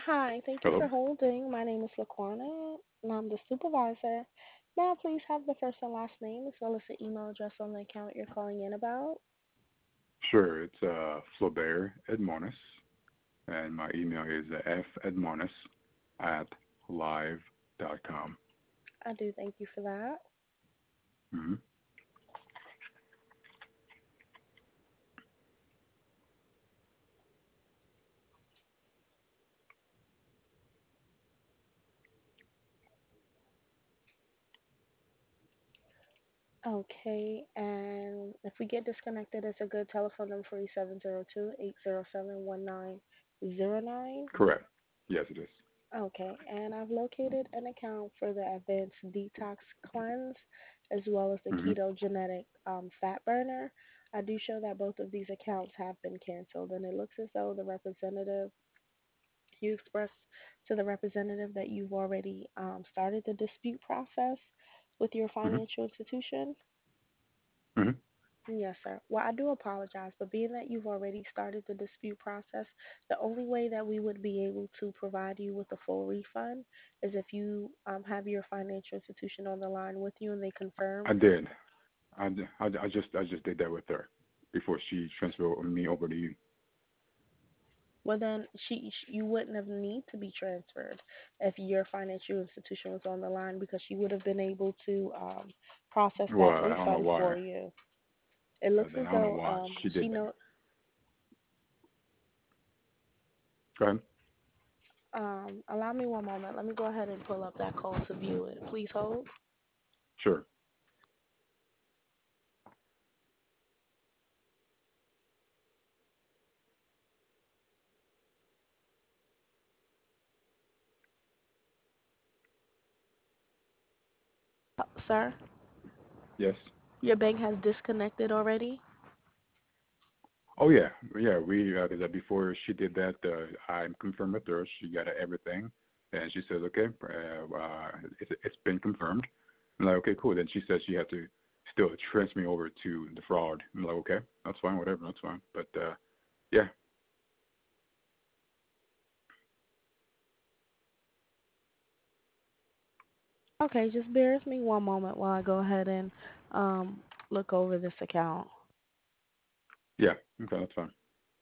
Hi, thank you for Hello. holding. My name is Laquana, and I'm the supervisor. May I please have the first and last name as well as the email address on the account you're calling in about? Sure, it's Flaubert Edmonis, and my email is fedmonis at live.com. I do thank you for that. Mm-hmm. Okay, and if we get disconnected, it's a good telephone number for you 702-807-1909. Correct. Yes, it is. Okay, and I've located an account for the Advanced Detox Cleanse as well as the Mm-hmm. Ketogenetic Fat Burner. I do show that both of these accounts have been canceled, and it looks as though you expressed to the representative that you've already started the dispute process with your Mm-hmm. financial institution. Mm-hmm. Yes, sir. Well, I do apologize, but being that you've already started the dispute process, the only way that we would be able to provide you with a full refund is if you have your financial institution on the line with you and they confirm. I did. I just did that with her before she transferred me over to you. Well, then you wouldn't have need to be transferred if your financial institution was on the line because she would have been able to process Well, that I don't know refund why. for you. It looks Then as I don't know though why she she did that. know. Go ahead. Allow me one moment. Let me go ahead and pull up that call to view it. Please hold. Sure. Sir, Yes. your bank has disconnected already? Oh yeah, yeah. We before she did that, I confirmed with her. She got everything, and she says, okay, it's been confirmed. I'm like, okay, cool. Then she says she had to still transfer me over to the fraud. I'm like, okay, that's fine, whatever, that's fine. But yeah, Okay, just bear with me one moment while I go ahead and look over this account. yeah, okay, that's fine.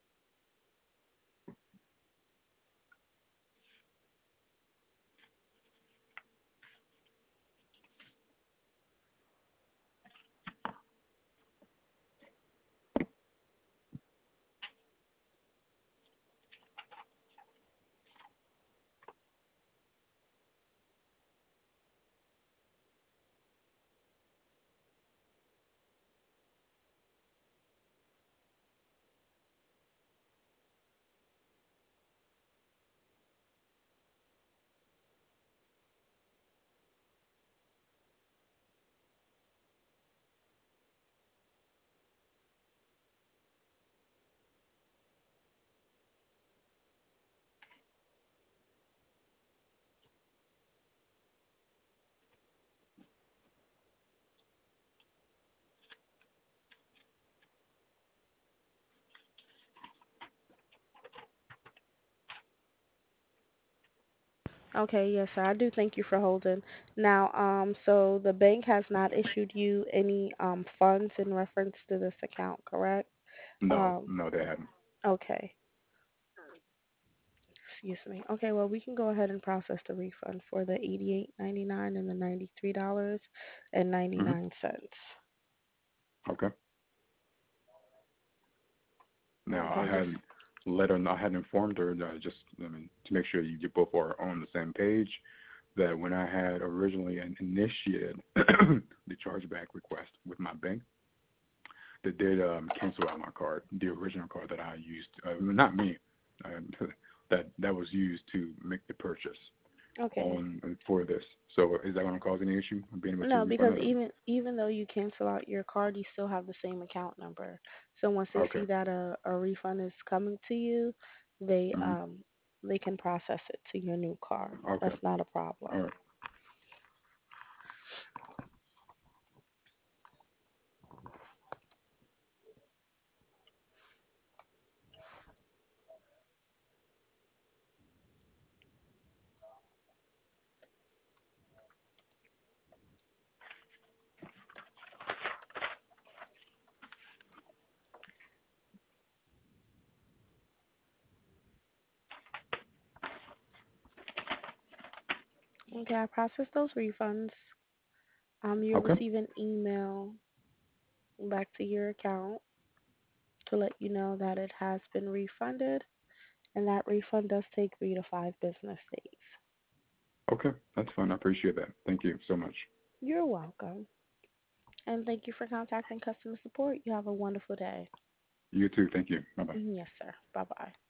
Okay, yes, sir. I do thank you for holding. Now, so the bank has not issued you any funds in reference to this account, correct? No, Um, no, they hadn't. okay. Excuse me. Okay, well, we can go ahead and process the refund for the 88.99 and the $93 and Hmm. 99 cents. Okay. Now I Okay, just hadn't let her. I hadn't informed her that I mean, to make sure you both are on the same page. That when I had originally initiated the chargeback request with my bank, they did cancel out my card, the original card that I used. Not me, uh, that was used to make the purchase okay. on for this. So is that going to cause any issue being able to No, refund because it? even though you cancel out your card, you still have the same account number. So once they Okay. see that a refund is coming to you, they Hmm. um they can process it to your new card. Okay. That's not a problem. All right. Okay, I processed those refunds. You'll Okay. receive an email back to your account to let you know that it has been refunded, and that refund does take 3 to 5 business days. Okay. That's fine. I appreciate that. Thank you so much. You're welcome. And thank you for contacting customer support. You have a wonderful day. You too. Thank you. Bye bye. Yes, sir. Bye bye.